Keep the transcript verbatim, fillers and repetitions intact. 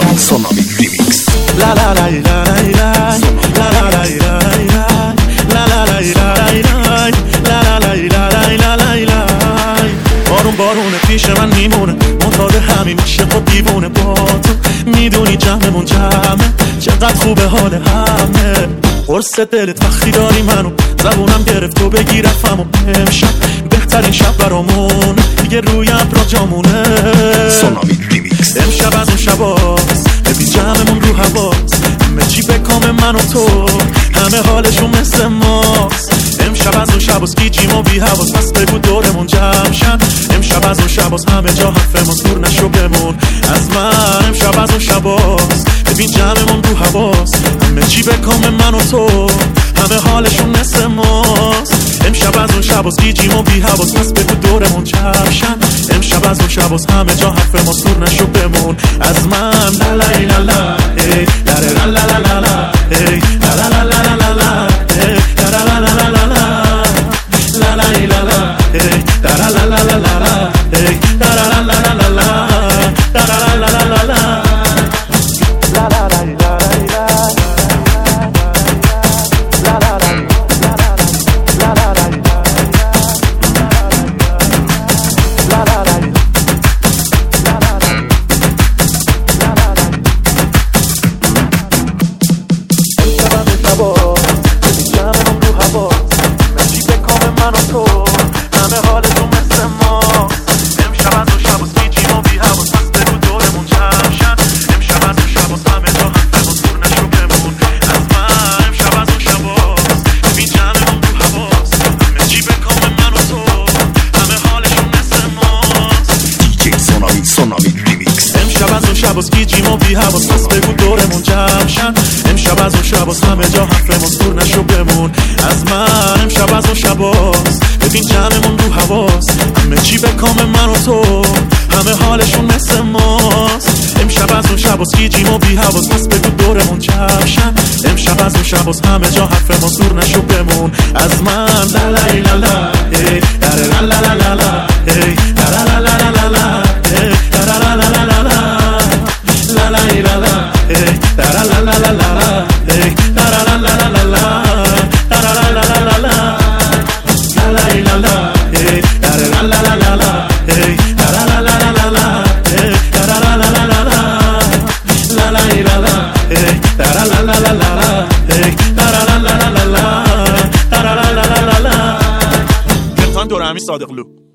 Sonami Remix. La la la la la la la la la la la la la la la la. بارون بارونه پیش من میمونه معتاد همین میشه خود دیوونه با تو میدونی جمعمون جمعه چقدر خوبه حال همه قرص دلت وقتی داری منو زبونم گرفت تو بگی رفم و امشب بهترین شب برامون دیگه روی ابرا جامونه Sonami Remix. امشب از اون شباست ببین جمعمون رو هواست همه چی به کام من و تو همه حالشون مثل ماست امشب از اون شباست گیجیم و بی حواس پس بگو دورمون جمع شن امشب از اون شباست همه جا حرفمون دور نشو بمون از من امشب از اون شباست ببین جمعمون رو هواست همه چی به کام من و تو همه حالشون مثل ماست امشب از اون شباست گیجیم و بی حواس پس بگو دورمون جمع شن امشب از اون شباست همه جا حرفمون دور نشو بمون از من لا لا لا لا ای لا لا لا لا لا ای لا لا لا لا لا لا ای لا لا لا لا لا لا La la la la, hey, la la la la la la, hey, la la la la la la la, la la la la la la, la la la la la, la la la, la la la, la la la. من و تو همه حالتون مثل ما امشب از اون شباست گیجیم و بی حواس پس بگو دورمون جمع شن امشب از اون شباست همه جا حرفمون دور نشو بمون از من امشب از اون شباست ببین جمعمون رو هواست همه چی به کام من و تو همه حالشون مثل ماست دی جی Sonami Sonami Remix. امشب از اون شباست گیجیم و بی حواس پس بگو دورمون جمع شن امشب از اون شباست همه جا حرفمون دور نشو بمون از من امشب از اون شباست ببین جمعمون رو هواست همه چی به کام من و تو همه حالشون مثل ماست امشب از اون شباست گیجیم و بی حواس پس بگو دورمون جمع شن امشب از اون شباست همه جا حرفمون دور نشو بمون از من لا لا لا لا ای لا لا لا لا لا ای لا لا لا لا لا لا ای لا لا لا لا لا لا La la la la, hey, la la la la la la, hey, la la la la la la, la la la la la la, la la la la, hey, la la la la la la, hey, la la la la la la, hey, la la la la la la, la la la la, hey, la la la la la la, hey, la la la la la la, la la la la la. Gertan Dorami Sadıklı.